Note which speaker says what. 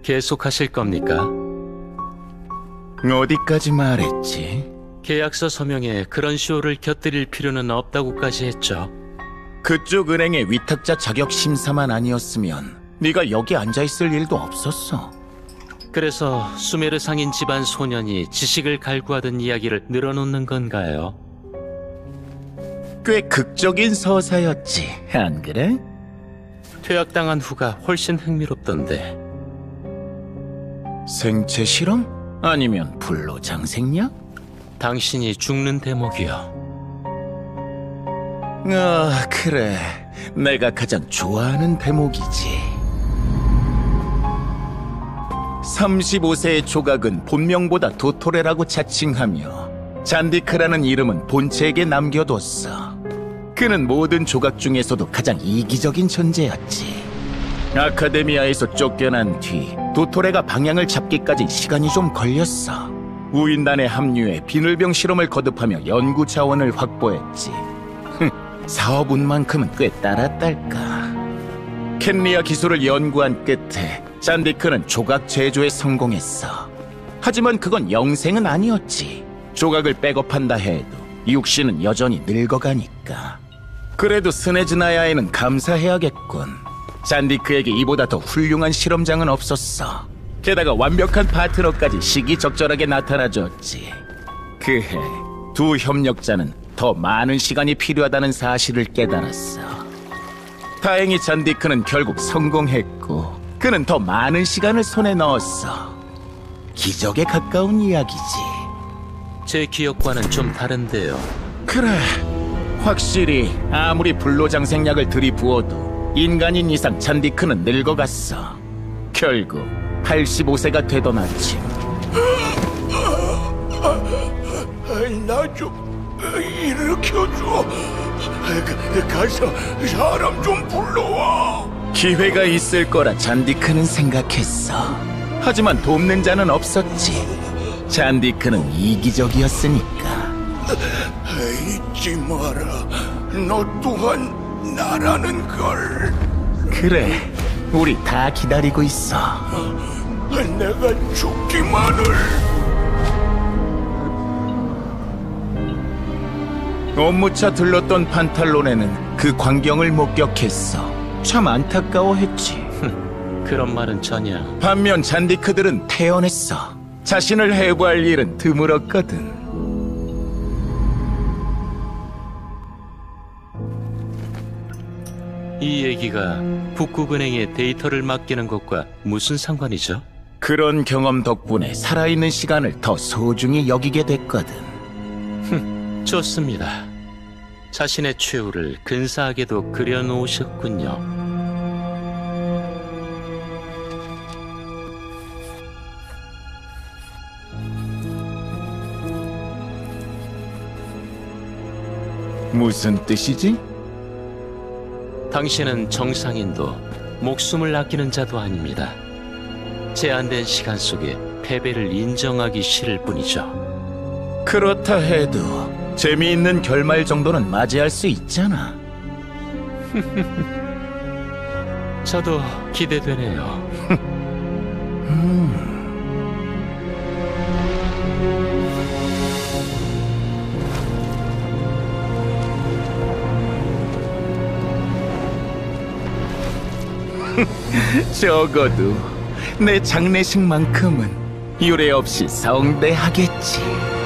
Speaker 1: 계속하실 겁니까?
Speaker 2: 어디까지 말했지?
Speaker 1: 계약서 서명에 그런 쇼를 곁들일 필요는 없다고까지 했죠.
Speaker 2: 그쪽 은행의 위탁자 자격 심사만 아니었으면 네가 여기 앉아있을 일도 없었어.
Speaker 1: 그래서 수메르 상인 집안 소년이 지식을 갈구하던 이야기를 늘어놓는 건가요?
Speaker 2: 꽤 극적인 서사였지, 안 그래?
Speaker 1: 퇴학당한 후가 훨씬 흥미롭던데.
Speaker 2: 생체 실험? 아니면 불로장생약?
Speaker 1: 당신이 죽는 대목이요.
Speaker 2: 아, 그래. 내가 가장 좋아하는 대목이지. 35세의 조각은 본명보다 도토레라고 자칭하며 잔디크라는 이름은 본체에게 남겨뒀어. 그는 모든 조각 중에서도 가장 이기적인 존재였지. 아카데미아에서 쫓겨난 뒤 도토레가 방향을 잡기까지 시간이 좀 걸렸어. 우인단에 합류해 비늘병 실험을 거듭하며 연구 자원을 확보했지. 사업운만큼은 꽤 따랐달까. 캔리아 기술을 연구한 끝에 잔디크는 조각 제조에 성공했어. 하지만 그건 영생은 아니었지. 조각을 백업한다 해도 육신은 여전히 늙어가니까. 그래도 스네즈나야에는 감사해야겠군. 잔디크에게 이보다 더 훌륭한 실험장은 없었어. 게다가 완벽한 파트너까지 시기적절하게 나타나줬지. 그해 두 협력자는 더 많은 시간이 필요하다는 사실을 깨달았어. 다행히 잔디크는 결국 성공했고 그는 더 많은 시간을 손에 넣었어. 기적에 가까운 이야기지.
Speaker 1: 제 기억과는 좀 다른데요.
Speaker 2: 그래, 확실히 아무리 불로장생약을 들이부어도 인간인 이상 잔디크는 늙어갔어. 결국 85세가 되던 아침.
Speaker 3: 나 좀 일으켜줘. 가서 사람 좀 불러와.
Speaker 2: 기회가 있을 거라 잔디크는 생각했어. 하지만 돕는 자는 없었지. 잔디크는 이기적이었으니까.
Speaker 3: 잊지 마라. 너 또한 나라는 걸.
Speaker 2: 그래, 우리 다 기다리고 있어.
Speaker 3: 내가 죽기만을.
Speaker 2: 업무차 들렀던 판탈론에는 그 광경을 목격했어. 참 안타까워했지.
Speaker 1: 그런 말은 전혀.
Speaker 2: 반면 잔디크들은 태연했어. 자신을 해부할 일은 드물었거든.
Speaker 1: 이 얘기가 북극은행에 데이터를 맡기는 것과 무슨 상관이죠?
Speaker 2: 그런 경험 덕분에 살아있는 시간을 더 소중히 여기게 됐거든.
Speaker 1: 좋습니다. 자신의 최후를 근사하게도 그려놓으셨군요.
Speaker 2: 무슨 뜻이지?
Speaker 1: 당신은 정상인도 목숨을 아끼는 자도 아닙니다. 제한된 시간 속에 패배를 인정하기 싫을 뿐이죠.
Speaker 2: 그렇다 해도 재미있는 결말 정도는 맞이할 수 있잖아.
Speaker 1: 저도 기대되네요.
Speaker 2: 적어도 내 장례식만큼은 유례 없이 성대하겠지.